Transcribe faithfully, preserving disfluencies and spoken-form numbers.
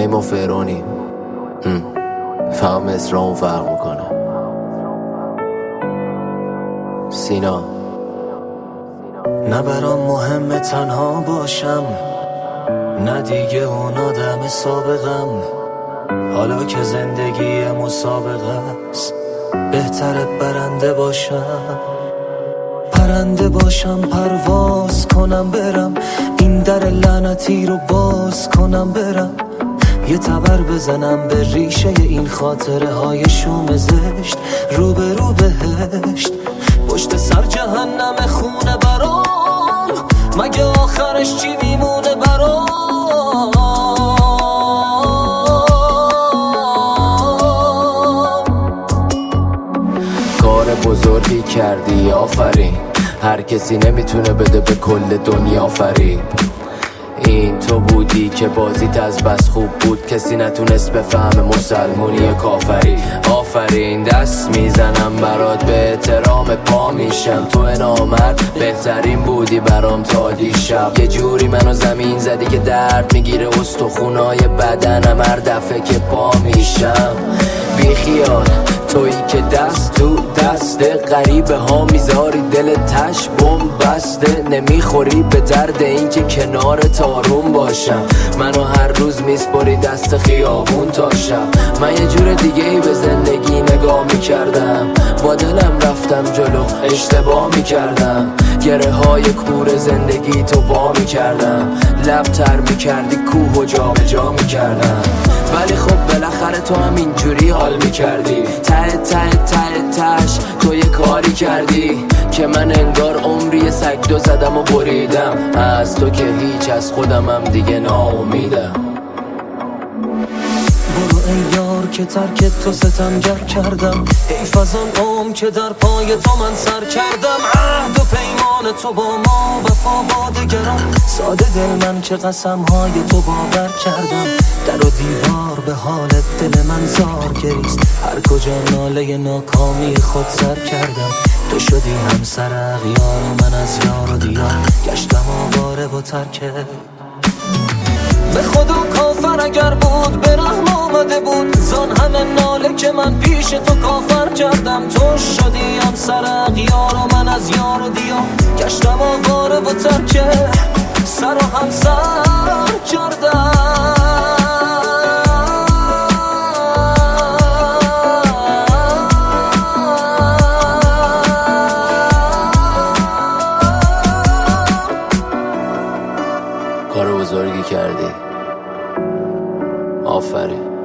ای ما فرونیم، فهم مصرامون فرق میکنه. سینا نه برام مهمه تنها باشم، نه دیگه اون آدم سابقم. حالا که زندگی مسابقه است، بهتره برنده باشم. پرنده باشم، پرواز کنم برم، این در لعنتی رو باز کنم برم. یه تبر بزنم به ریشه این خاطره های شوم زشت، رو به رو بهشت. پشت سر جهنم خونه برام، مگه آخرش چی میمونه برام؟ کار بزرگی کردی آفرین، هر کسی نمیتونه بده به کل دنیا فریب. این تو بودی که بازیت از بس خوب بود، کسی نتونست بفهم مسلمونی کافری. آفرین دست میزنم برات، به احترام پا میشم. تو نامرد بهترین بودی برام تا دیشب. یه جوری منو زمین زدی که درد میگیره استخونای بدنم هر دفعه که پا میشم. بی خیال تویی که دست تو دست غریبه ها میذاری، دل تش بم بسته. نمیخوری به درد این که کنار تاروم باشم. منو هر روز میسپری دست خیابون تا شب. من یه جور دیگه ای به زندگی نگاه میکردم، با دلم رفتم جلو اشتباه میکردم. گره های کور زندگی تو وا میکردم، لب تر میکردی کوه و جا به جا میکردم. ولی خب بالاخره تو هم اینجوری حال میکردی. ته ته ته تش تو یه کاری کردی که من انگار عمری سگ دو زدم و بریدم. از تو که هیچ، از خودم هم دیگه ناامیدم. برو ای یار که ترک تو ستمگر کردم، حیف از آن عمر که در پای تو من سر کردم. عهد و پیمان تو با ما، وفا با دگران. ساده دل من که قسمهای تو باور کردم. در و دیوار به حالت دل من زار گریست، هر کجا ناله ناکامی خود سر کردم. تو شدی همسر اغیار و من از یار و دیار گشتم آواره و ترکه. به خدا کافر اگر بود به رحم آمده بود، زان همه ناله که من پیش تو کافر کردم. تو شدی همسر اغیار و من از یار و دیار گشتم آواره و ترکه. سر و همسر کردم. کار بزرگی کردی آفرین.